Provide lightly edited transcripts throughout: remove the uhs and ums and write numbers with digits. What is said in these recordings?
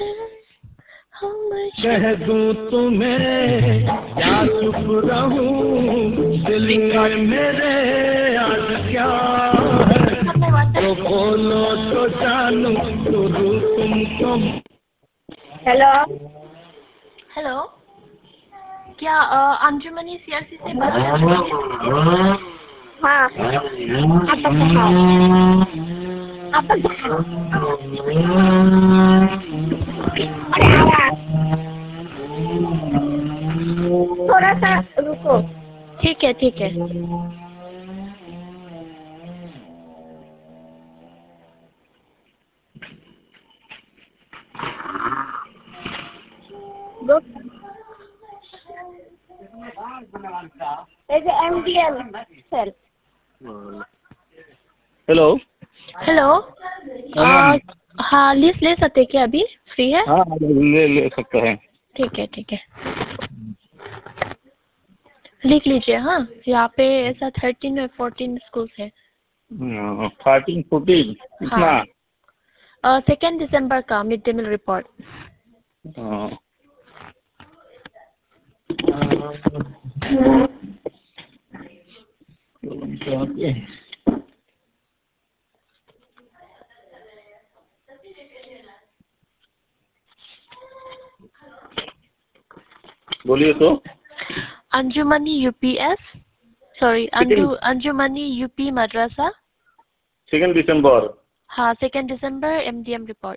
कह दूं तुम्हें या चुप रहूं, दिल में मेरे आज क्या है, तो बोलो तो जानूं गुरु तुमको। हेलो हेलो, क्या अंजुमनी सीआरसी से बात कर रही हैं? हाँ थोड़ा सा रुको। ठीक है ठीक है। MDL sir. हेलो हेलो, हाँ लिस्ट ले सकते क्या? अभी फ्री है? हाँ ले सकते हैं। ठीक है ठीक है, लिख लीजिए। हाँ, यहाँ पे ऐसा 13 और 14 स्कूल है। 13 14 कितना? हाँ, 2 दिसंबर का मिड डे मील रिपोर्ट। बोलिए तो। Anjumani UPS, sorry Anjumani UP मदरसा। 2 दिसंबर। हाँ, 2 दिसंबर एमडीएम रिपोर्ट।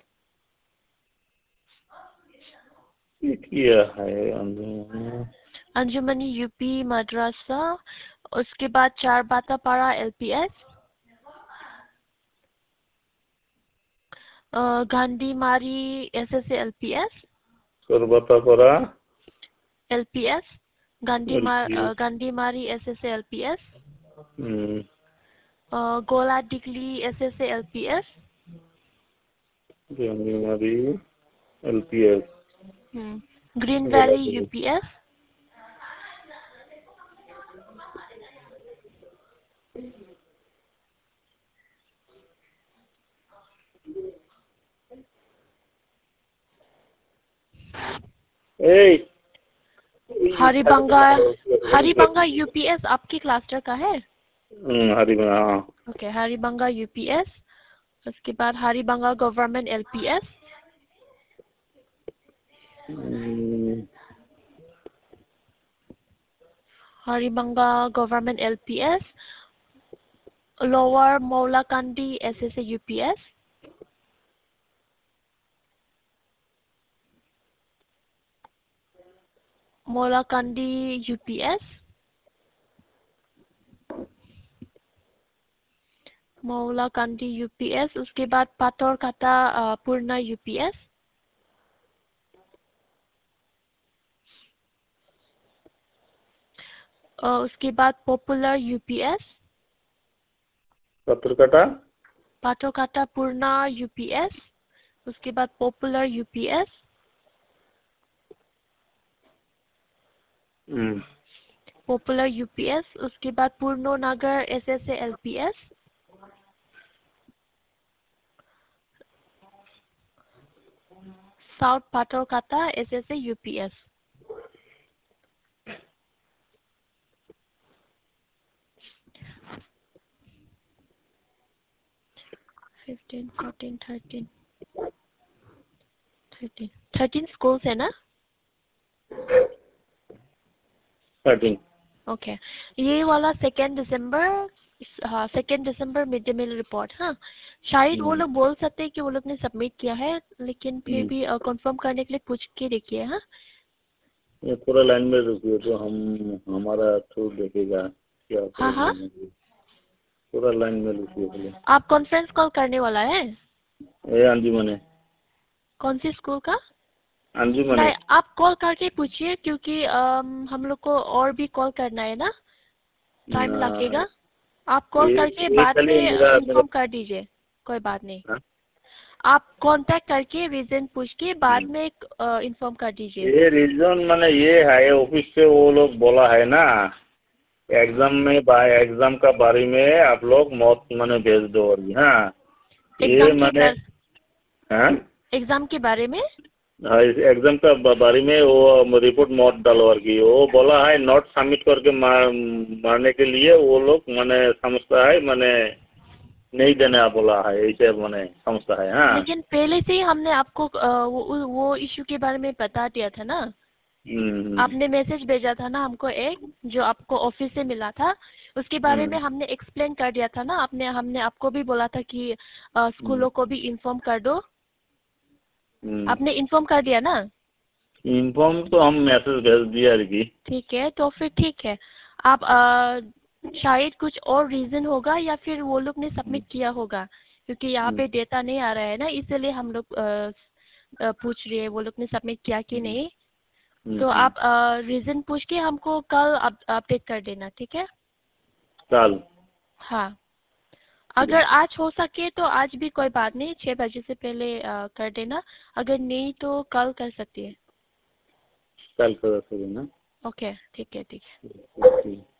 किया है अंजुमनी यूपी मदरसा, उसके बाद चार Batapara LPS, Gandhimari SSA LPS, Batapara LPS, Gandhimari SSA LPS, Gola Digli SSA LPS, Gandhimari LPS, green valley UPS, Haribanga UPS आपकी क्लस्टर का है? हरिबंगा। Okay, Haribanga UPS. उसके बाद Haribanga government LPS, Haribanga government LPS, lower Moulakandi SSA UPS, Moulakandi UPS, Moulakandi UPS. उसके बाद पाथरकाटा पूर्णा यूपीएस, उसके बाद popular UPS, Patharkata Purna UPS. उसके बाद पॉपुलर यूपीएस, पॉपुलर यूपीएस। उसके बाद पूर्णो नगर SSA LPS, south Patharkata SSA UPS. Fifteen 14 13 schools है ना? 13। ओके, ये वाला 2 दिसंबर, हाँ 2 दिसंबर मिड डे मील रिपोर्ट। हाँ, शायद वो लोग बोल सकते हैं कि वो लोग ने सबमिट किया है, लेकिन फिर भी कंफर्म करने के लिए पूछ के देखिए। हाँ, ये पूरा लाइन में रुकिए तो हमारा थ्रू देखेगा क्या। हाँ पूरा लाइन में रुकिए पहले। आप कॉन्फ्रेंस कॉल करने वाला है? ये अंजुमन है। कौन सी स्कूल का? अंजुमन नहीं, है। आप कॉल करके पूछिए, क्योंकि हम लोग को और भी कॉल करना है ना, टाइम लगेगा। आप कॉल करके बाद में इन्फॉर्म कर दीजिए, कोई बात नहीं। आप कांटेक्ट करके रीजन पूछ के बाद में इन्फॉर्म कर दीजिए। ये रीजन मैंने ये है, ऑफिस से वो लोग बोला है ना, एग्जाम का बारे में आप लोग मौत मैंने भेज दो। और हाँ, ये मैंने एग्जाम के बारे में हाँ, इस एग्जाम का बारे में वो रिपोर्ट मत डालो और की वो बोला है नोट सबमिट करके मारने के लिए वो लोग माने समझता है माने नहीं देना बोला है ऐसे माने समझता है। हाँ लेकिन पहले से ही हमने आपको वो इशू के बारे में बता दिया था ना। आपने मैसेज भेजा था ना हमको एक, जो आपको ऑफिस से मिला था, उसके बारे में हमने एक्सप्लेन कर दिया था ना। हमने आपको भी बोला था कि स्कूलों को भी इन्फॉर्म कर दो। आपने इन्फॉर्म कर दिया ना? इन्फॉर्म तो हम मैसेज भेज दिया की। ठीक है, तो फिर ठीक है। आप शायद कुछ और रीजन होगा या फिर वो लोग ने सबमिट किया होगा, क्योंकि यहाँ पे डेटा नहीं आ रहा है ना, इसलिए हम लोग पूछ रहे हैं वो लोग ने सबमिट किया कि नहीं। तो आप रीजन पूछ के हमको कल अपडेट कर देना, ठीक है? कल? हाँ, अगर आज हो सके तो आज भी कोई बात नहीं, 6 बजे से पहले कर देना। अगर नहीं तो कल कर सकती है। कल कर सकते ना? ओके, ठीक है, ठीक है। ठीक।